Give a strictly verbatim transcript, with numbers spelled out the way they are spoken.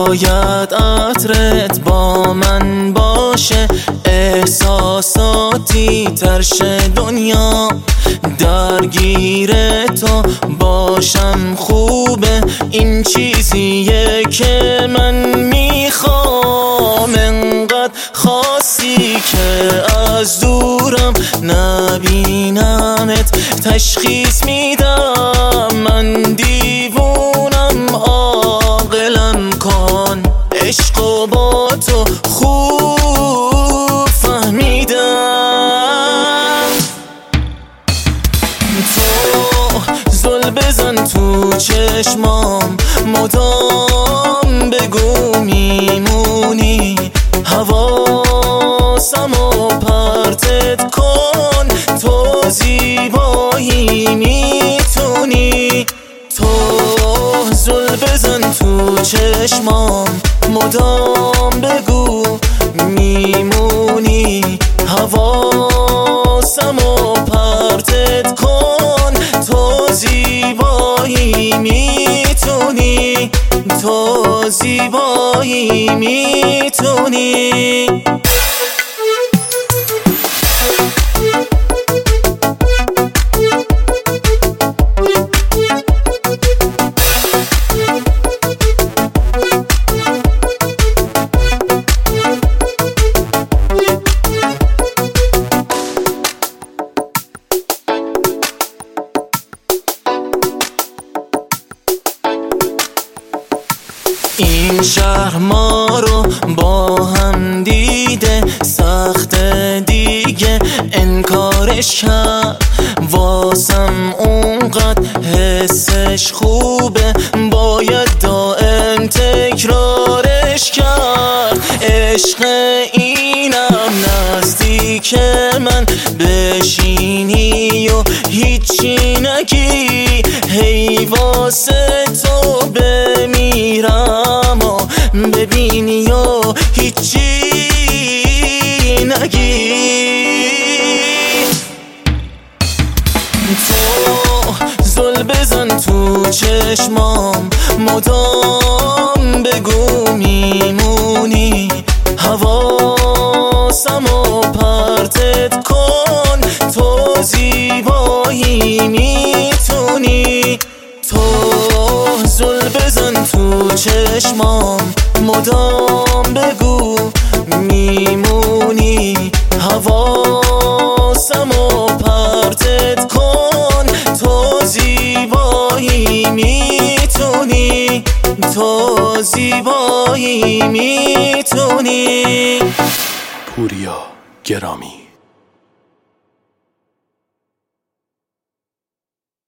باید عطرت با من باشه، احساساتی ترشه دنیا، درگیر تو باشم خوبه، این چیزیه که من میخوام. انقدر خاصی که از دورم نبینمت، تشخیص میدم من دیوونم، عاقلم کن، عشق و با تو خوب فهمیدم. تو زل بزن تو چشمام، مدام بگو میمونی، حواسمو پرتت کن، تو زیبایی میتونی. تو زل بزن تو چشمام، مدام بگو میمونی، حواسمو پرتت کن، تو زیبایی میتونی، تو زیبایی میتونی. این شهر ما رو با هم دیده، سخت دیگه انکارش کرد، واسم اونقدر حسش خوبه، باید دائم تکرارش کرد. عشق اینم نزدیک من بشینی و هیچی نگی، هی واسه تو بمیرم و ببینی و هیچی نگی. تو زل بزن تو چشمام، مدام بگو میمونی، حواسمو پرتت کن، تو زیبایی میتونی. تو زل بزن تو چشمام، مدام بگو میمونی، حواسمو پرتت کن، تو زیبایی میتونی، تو زیبایی میتونی. پوریا گرامی.